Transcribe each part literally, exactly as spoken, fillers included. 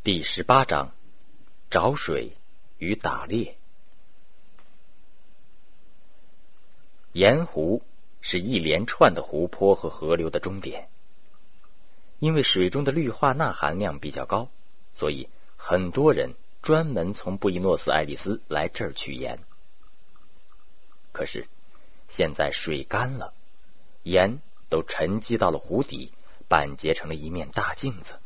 第十八章，找水与打猎。盐湖是一连串的湖泊和河流的终点，因为水中的氯化钠含量比较高，所以很多人专门从布宜诺斯艾利斯来这儿取盐。可是现在水干了，盐都沉积到了湖底，板结成了一面大镜子。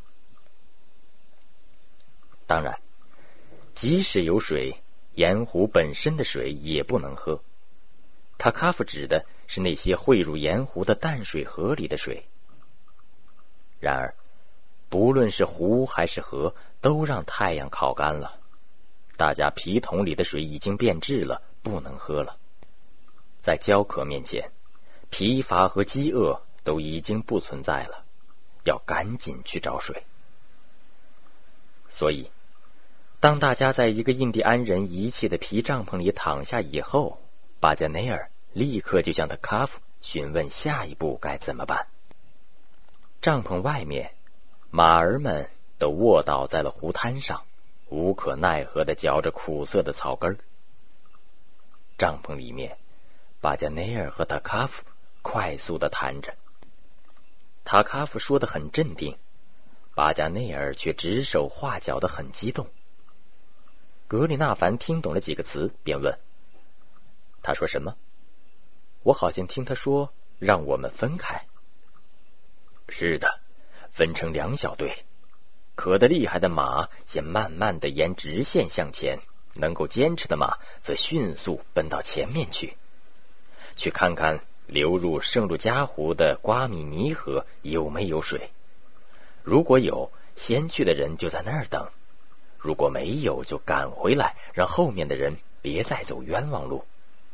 当然，即使有水，盐湖本身的水也不能喝。塔卡夫指的是那些汇入盐湖的淡水河里的水。然而，不论是湖还是河，都让太阳烤干了，大家皮桶里的水已经变质了，不能喝了。在焦渴面前，疲乏和饥饿都已经不存在了，要赶紧去找水。所以当大家在一个印第安人遗弃的皮帐篷里躺下以后，巴加内尔立刻就向塔卡夫询问下一步该怎么办。帐篷外面，马儿们都卧倒在了湖滩上，无可奈何地嚼着苦涩的草根。帐篷里面，巴加内尔和塔卡夫快速地谈着。塔卡夫说得很镇定，巴加内尔却指手画脚得很激动。格里纳凡听懂了几个词，便问：他说什么？我好像听他说让我们分开。是的，分成两小队，渴得厉害的马先慢慢地沿直线向前，能够坚持的马则迅速奔到前面去，去看看流入圣路加湖的瓜米尼河有没有水。如果有，先去的人就在那儿等；如果没有，就赶回来，让后面的人别再走冤枉路。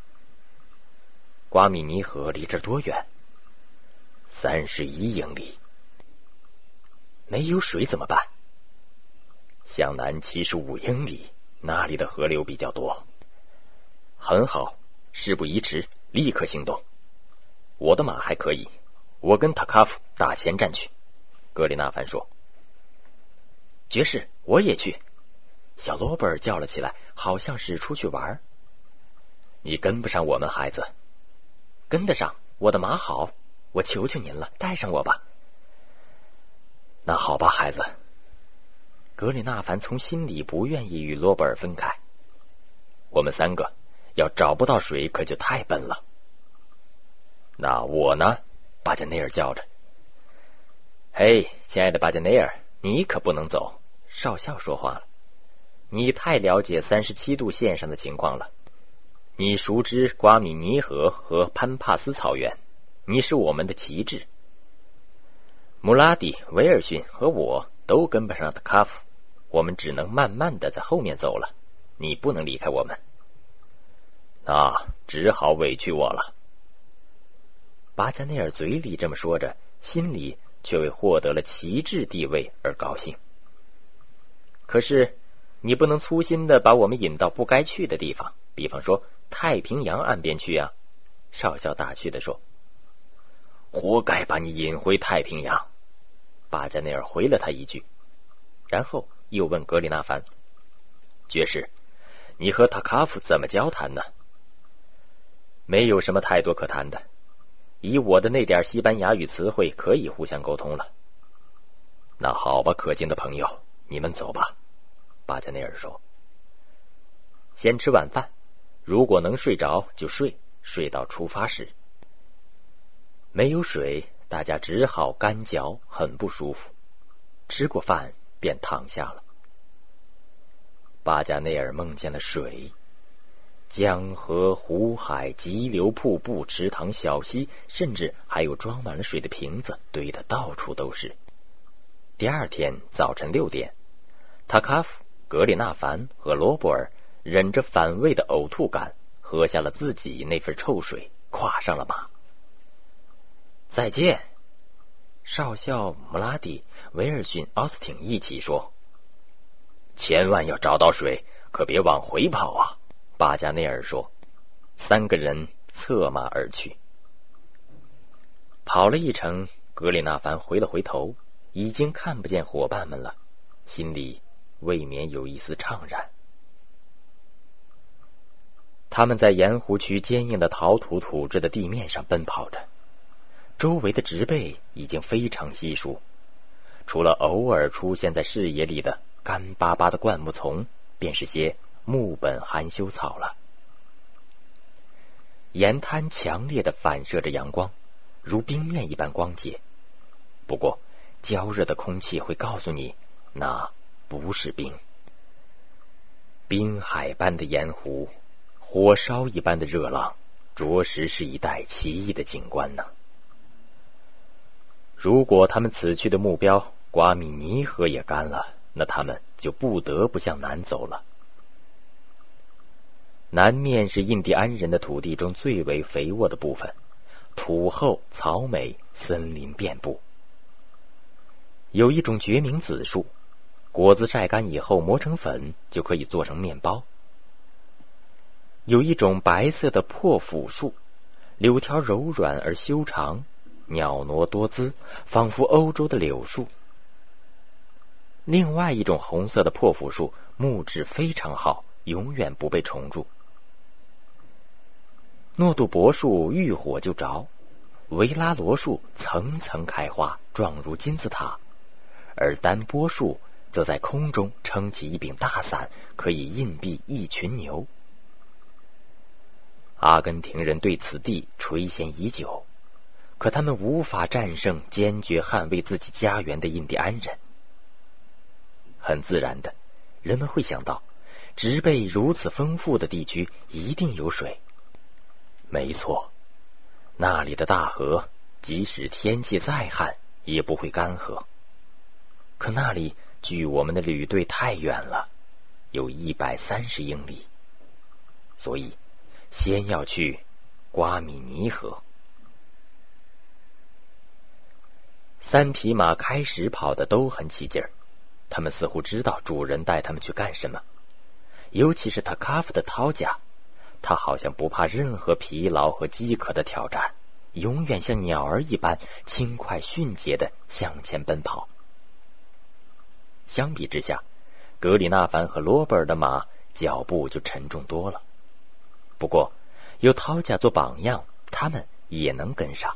瓜米尼河离这多远？三十一英里。没有水怎么办？向南七十五英里，那里的河流比较多。很好，事不宜迟，立刻行动。我的马还可以，我跟塔卡夫打前站去。格里纳凡说。爵士，我也去。小罗伯尔叫了起来，好像是出去玩。你跟不上我们，孩子。跟得上，我的马好，我求求您了，带上我吧。那好吧，孩子。格里纳凡从心里不愿意与罗伯尔分开。我们三个要找不到水，可就太笨了。那我呢？巴加内尔叫着。嘿，亲爱的巴加内尔，你可不能走。少校说话了。你太了解三十七度线上的情况了。你熟知瓜米尼河和潘帕斯草原，你是我们的旗帜。穆拉蒂、威尔逊和我都跟不上塔卡夫，我们只能慢慢的在后面走了。你不能离开我们。那只好委屈我了。巴加内尔嘴里这么说着，心里却为获得了旗帜地位而高兴。可是你不能粗心的把我们引到不该去的地方，比方说太平洋岸边去啊。少校打趣的说。活该把你引回太平洋。巴加内尔回了他一句，然后又问格里纳凡：爵士，你和塔卡夫怎么交谈呢？没有什么太多可谈的，以我的那点西班牙语词汇可以互相沟通了。那好吧，可敬的朋友，你们走吧。巴加内尔说。先吃晚饭，如果能睡着就睡，睡到出发时。没有水，大家只好干嚼，很不舒服。吃过饭便躺下了。巴加内尔梦见了水，江河湖海、急流瀑布、池塘小溪，甚至还有装满了水的瓶子，堆得到处都是。第二天早晨六点，塔卡夫、格里纳凡和罗伯尔忍着反胃的呕吐感，喝下了自己那份臭水，跨上了马。再见。少校穆拉蒂、维尔逊、奥斯汀一起说。千万要找到水，可别往回跑啊。巴加内尔说。三个人策马而去。跑了一程，格里纳凡回了回头，已经看不见伙伴们了，心里未免有一丝怅然。他们在盐湖区坚硬的陶土土质的地面上奔跑着，周围的植被已经非常稀疏，除了偶尔出现在视野里的干巴巴的灌木丛，便是些木本含羞草了。盐滩强烈的反射着阳光，如冰面一般光洁，不过焦热的空气会告诉你，那不是冰。滨海般的盐湖，火烧一般的热浪，着实是一带奇异的景观呢。如果他们此去的目标瓜米尼河也干了，那他们就不得不向南走了。南面是印第安人的土地中最为肥沃的部分，土厚草美，森林遍布。有一种决明子树，果子晒干以后磨成粉，就可以做成面包。有一种白色的破腐树，柳条柔软而修长，袅娜多姿，仿佛欧洲的柳树。另外一种红色的破腐树，木质非常好，永远不被虫蛀。诺杜柏树遇火就着，维拉罗树层层开花，状如金字塔，而丹波树则在空中撑起一柄大伞，可以荫蔽一群牛。阿根廷人对此地垂涎已久，可他们无法战胜坚决捍卫自己家园的印第安人。很自然的，人们会想到，植被如此丰富的地区一定有水。没错，那里的大河即使天气再旱也不会干涸。可那里距我们的旅队太远了，有一百三十英里，所以先要去瓜米尼河。三匹马开始跑的都很起劲儿，他们似乎知道主人带他们去干什么，尤其是塔卡夫的涛甲，他好像不怕任何疲劳和饥渴的挑战，永远像鸟儿一般轻快迅捷地向前奔跑。相比之下，格里纳凡和罗伯尔的马脚步就沉重多了，不过有涛甲做榜样，他们也能跟上。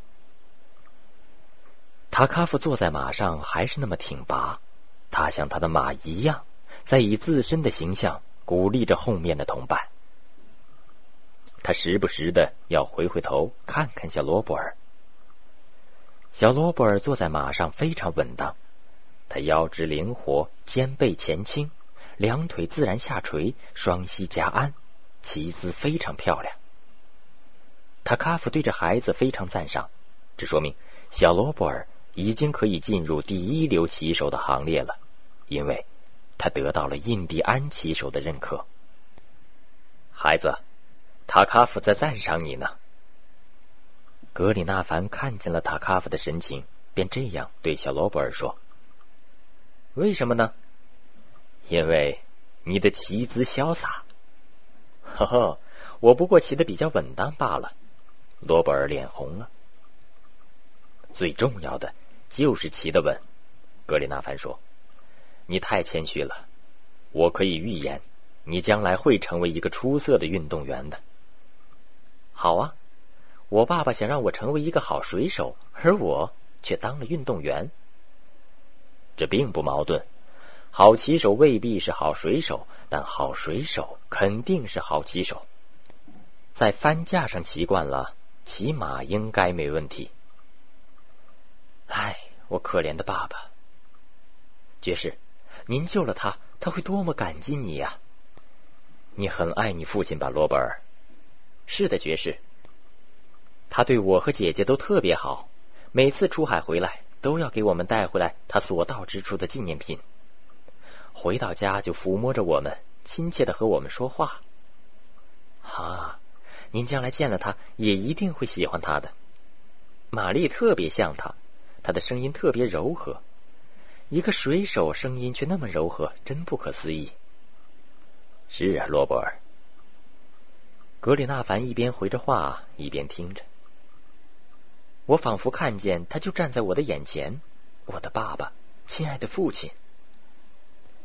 塔卡夫坐在马上还是那么挺拔，他像他的马一样，在以自身的形象鼓励着后面的同伴。他时不时的要回回头看看小罗伯尔。小罗伯尔坐在马上非常稳当，他腰肢灵活，肩背前倾，两腿自然下垂，双膝夹鞍，骑姿非常漂亮。塔卡夫对这孩子非常赞赏，这说明小罗伯尔已经可以进入第一流骑手的行列了，因为他得到了印第安骑手的认可。孩子，塔卡夫在赞赏你呢。格里纳凡看见了塔卡夫的神情，便这样对小罗伯尔说：为什么呢？因为你的骑姿潇洒。呵呵，我不过骑得比较稳当罢了。罗伯尔脸红了。最重要的就是骑得稳，格里纳凡说。你太谦虚了，我可以预言，你将来会成为一个出色的运动员的。好啊，我爸爸想让我成为一个好水手，而我却当了运动员。这并不矛盾，好骑手未必是好水手，但好水手肯定是好骑手。在帆架上骑惯了，骑马应该没问题。唉，我可怜的爸爸。爵士，您救了他，他会多么感激你呀！你很爱你父亲吧，罗伯尔？是的，爵士。他对我和姐姐都特别好，每次出海回来都要给我们带回来他所到之处的纪念品。回到家就抚摸着我们，亲切的和我们说话。啊，您将来见了他也一定会喜欢他的。玛丽特别像他，他的声音特别柔和。一个水手声音却那么柔和，真不可思议。是啊，罗伯尔。格里纳凡一边回着话一边听着。我仿佛看见他就站在我的眼前，我的爸爸，亲爱的父亲。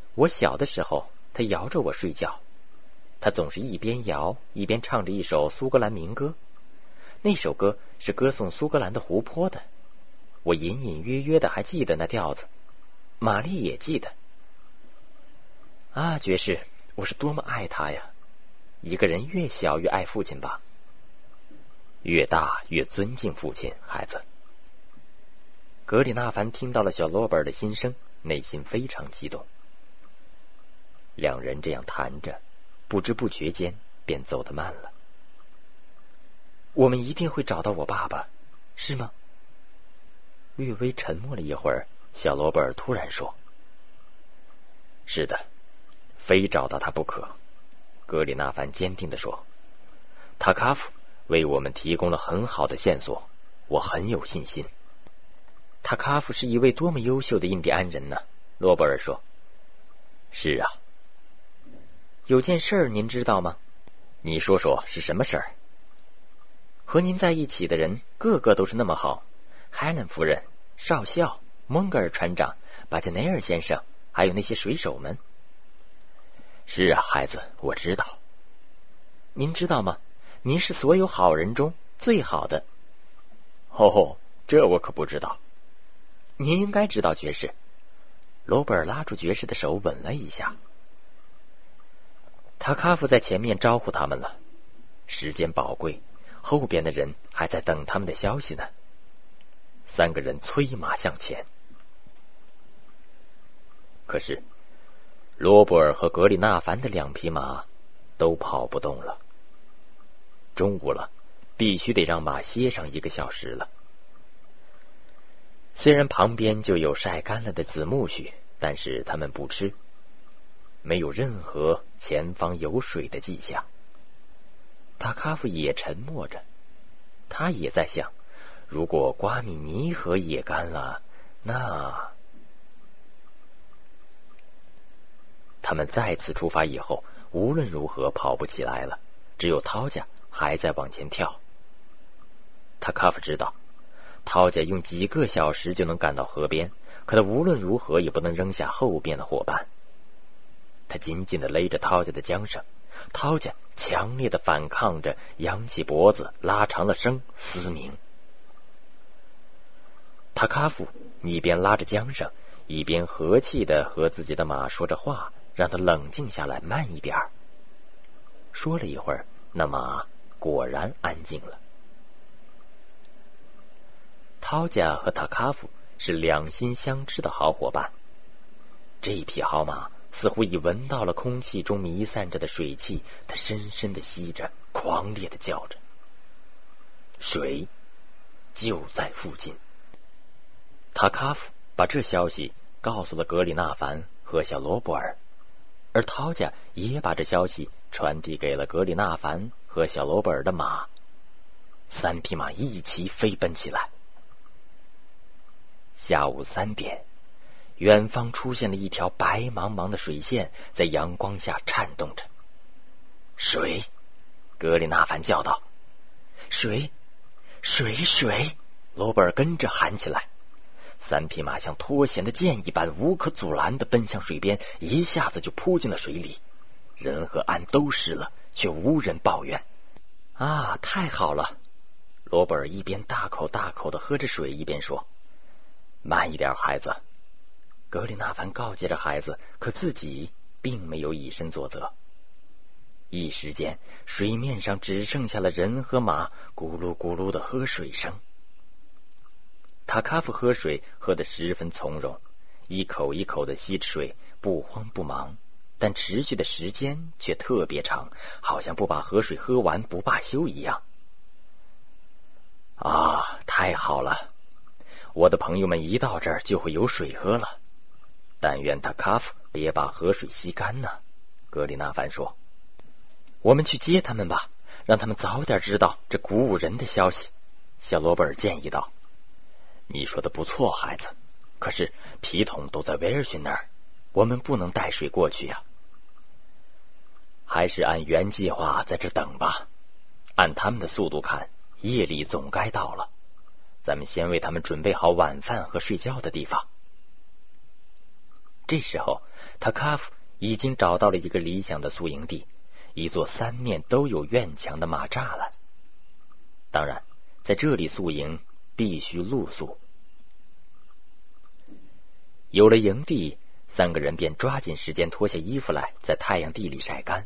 我小的时候，他摇着我睡觉，他总是一边摇一边唱着一首苏格兰民歌，那首歌是歌颂苏格兰的湖泊的，我隐隐约约的还记得那调子，玛丽也记得。啊，爵士，我是多么爱他呀！一个人越小越爱父亲吧，越大越尊敬父亲，孩子。格里纳凡听到了小罗伯的心声，内心非常激动。两人这样谈着，不知不觉间便走得慢了。我们一定会找到我爸爸，是吗？略微沉默了一会儿，小罗伯突然说：是的，非找到他不可。格里纳凡坚定地说：塔卡夫为我们提供了很好的线索，我很有信心。塔卡夫是一位多么优秀的印第安人呢？罗伯尔说。是啊。有件事儿您知道吗？你说说是什么事儿？和您在一起的人个个都是那么好，海伦夫人、少校、蒙格尔船长、巴加内尔先生，还有那些水手们。是啊，孩子，我知道。您知道吗？您是所有好人中最好的。哦，这我可不知道。您应该知道，爵士。罗伯尔拉住爵士的手吻了一下。塔卡夫在前面招呼他们了，时间宝贵，后边的人还在等他们的消息呢。三个人催马向前。可是罗伯尔和格里纳凡的两匹马都跑不动了。中午了，必须得让马歇上一个小时了。虽然旁边就有晒干了的紫苜蓿，但是他们不吃，没有任何前方有水的迹象。塔卡夫也沉默着，他也在想，如果瓜米尼河也干了，那……他们再次出发以后，无论如何跑不起来了，只有涛家还在往前跳。塔卡夫知道，涛家用几个小时就能赶到河边，可他无论如何也不能扔下后边的伙伴。他紧紧地勒着涛家的缰绳，涛家强烈地反抗着，扬起脖子，拉长了声嘶鸣。塔卡夫一边拉着缰绳，一边和气地和自己的马说着话，让他冷静下来，慢一点儿。说了一会儿，那马果然安静了。涛家和塔卡夫是两心相知的好伙伴。这匹好马似乎已闻到了空气中弥散着的水汽，它深深地吸着，狂烈地叫着。水就在附近。塔卡夫把这消息告诉了格里纳凡和小罗伯尔，而涛家也把这消息传递给了格里纳凡和小罗伯尔的马。三匹马一齐飞奔起来。下午三点，远方出现了一条白茫茫的水线，在阳光下颤动着。水！格里纳凡叫道。水！水！水！罗伯尔跟着喊起来。三匹马像脱弦的箭一般，无可阻拦地奔向水边，一下子就扑进了水里。人和鞍都湿了，却无人抱怨。啊，太好了！罗伯尔一边大口大口地喝着水，一边说。慢一点，孩子。格里纳凡告诫着孩子，可自己并没有以身作则。一时间，水面上只剩下了人和马咕噜咕噜的喝水声。塔卡夫喝水喝得十分从容，一口一口的吸着水，不慌不忙，但持续的时间却特别长，好像不把河水喝完不罢休一样。啊，太好了！我的朋友们一到这儿就会有水喝了。但愿塔卡夫别把河水吸干呢，格里纳凡说。我们去接他们吧，让他们早点知道这鼓舞人的消息，小罗伯尔建议道。你说的不错，孩子，可是皮桶都在威尔逊那儿，我们不能带水过去呀。还是按原计划在这等吧，按他们的速度看，夜里总该到了。咱们先为他们准备好晚饭和睡觉的地方。 这时候，塔卡夫已经找到了一个理想的宿营地，一座三面都有院墙的马栅栏。当然，在这里宿营必须露宿。有了营地，三个人便抓紧时间脱下衣服来，在太阳地里晒干。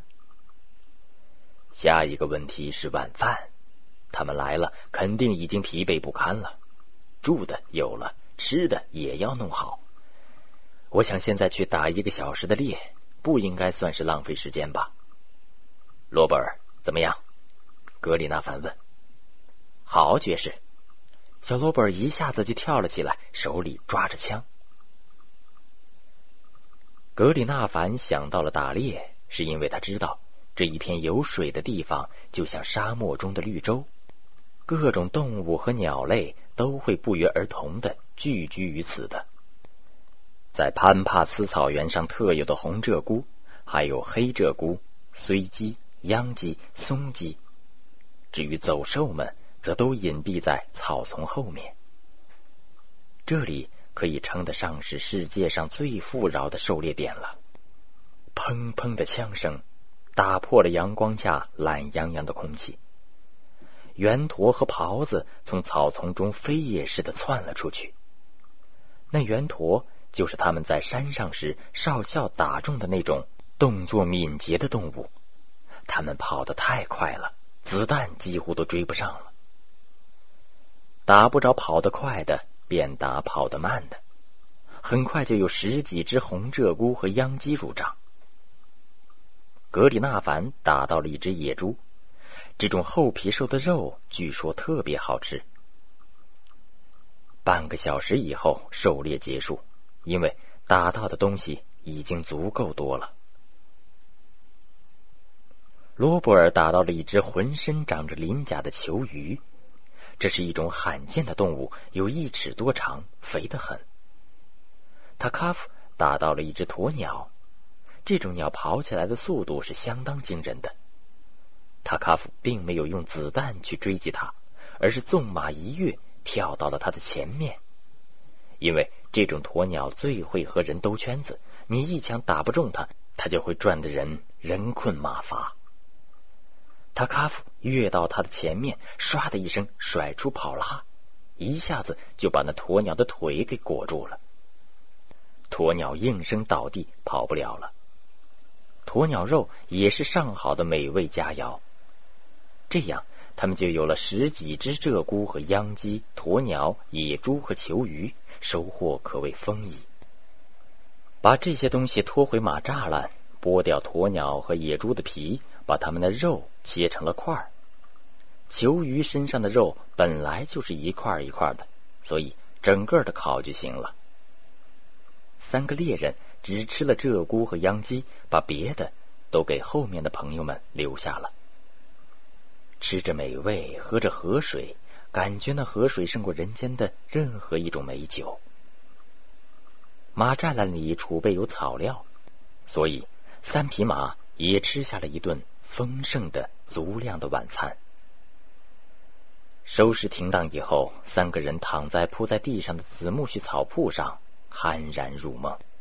下一个问题是晚饭，他们来了，肯定已经疲惫不堪了。住的有了，吃的也要弄好。我想现在去打一个小时的猎，不应该算是浪费时间吧？罗伯尔，怎么样？格里纳凡问。好，爵士。小罗伯尔一下子就跳了起来，手里抓着枪。格里纳凡想到了打猎，是因为他知道这一片有水的地方就像沙漠中的绿洲，各种动物和鸟类都会不约而同的聚居于此的。在潘帕斯草原上特有的红鹧鸪，还有黑鹧鸪、绥鸡、秧鸡、松鸡。至于走兽们，则都隐蔽在草丛后面。这里可以称得上是世界上最富饶的狩猎点了。砰砰的枪声打破了阳光下懒洋洋的空气。圆驼和狍子从草丛中飞也似的窜了出去。那圆驼就是他们在山上时少校打中的那种动作敏捷的动物，他们跑得太快了，子弹几乎都追不上了。打不着跑得快的，便打跑得慢的，很快就有十几只红鹧鸪和秧鸡入帐。格里纳凡打到了一只野猪，这种厚皮瘦的肉据说特别好吃。半个小时以后，狩猎结束，因为打到的东西已经足够多了。罗伯尔打到了一只浑身长着鳞甲的球鱼，这是一种罕见的动物，有一尺多长，肥得很。塔卡夫打到了一只鸵鸟，这种鸟跑起来的速度是相当惊人的。塔卡夫并没有用子弹去追击它，而是纵马一跃，跳到了它的前面。因为这种鸵鸟最会和人兜圈子，你一枪打不中它，它就会转得人人困马乏。塔卡夫跃到它的前面，唰的一声甩出跑拉，一下子就把那鸵鸟的腿给裹住了。鸵鸟应声倒地，跑不了了。鸵鸟肉也是上好的美味佳肴。这样他们就有了十几只鹧鸪和秧鸡、鸵鸟、野猪和球鱼，收获可谓丰溢。把这些东西拖回马栅栏，剥掉鸵鸟和野猪的皮，把它们的肉切成了块儿。球鱼身上的肉本来就是一块一块的，所以整个的烤就行了。三个猎人只吃了鹧鸪和秧鸡，把别的都给后面的朋友们留下了。吃着美味，喝着河水，感觉那河水胜过人间的任何一种美酒。马栅栏里储备有草料，所以三匹马也吃下了一顿丰盛的足量的晚餐。收拾停当以后，三个人躺在铺在地上的紫苜蓿草铺上，酣然入梦。